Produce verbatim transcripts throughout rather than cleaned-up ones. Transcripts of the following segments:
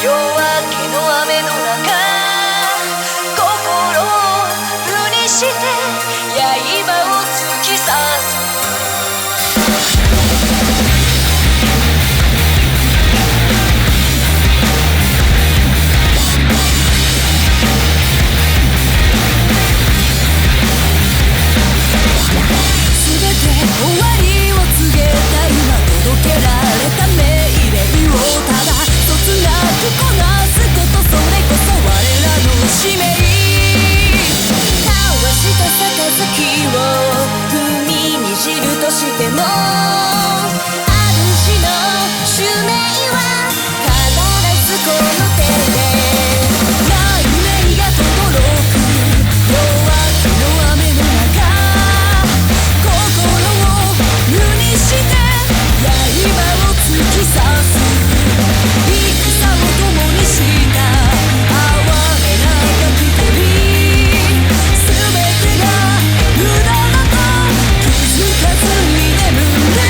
夜明けの雨の中、心を無にして刃を突き刺す。してもある日の使命は必ずこの手で雷が轟く夜明けの雨の中、心を無にして刃を突き刺す。戦を共にした哀れな焼き鳥、全てが無駄だと気づかずに眠る。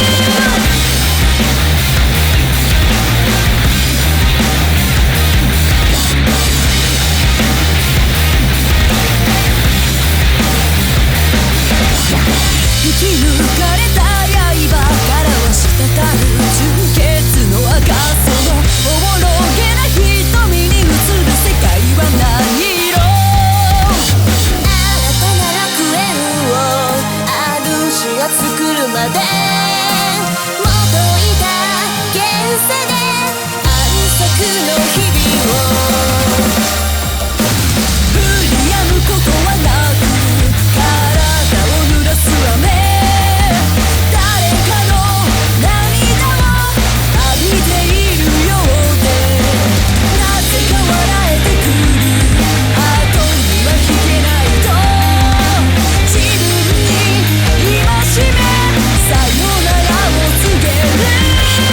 引き抜かれた刃からは滴る純潔の赤、そのおぼろげな瞳に映る世界は何色。新たな楽園を主が作るまでもといた現世で安息の日々を振りやむことはなく、体を濡らす雨、誰かの涙を浴びているようで、なぜか笑えてくる後には引けないと自分に戒めさよならを告げる。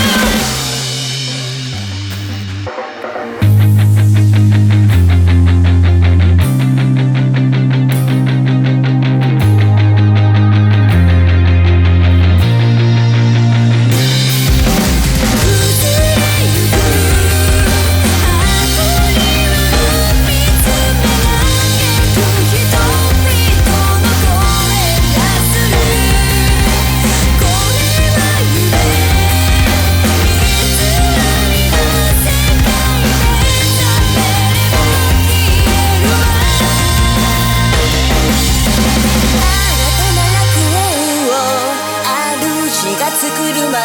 作るまでもとい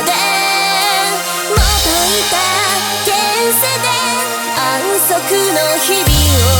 た現世で安息の日々を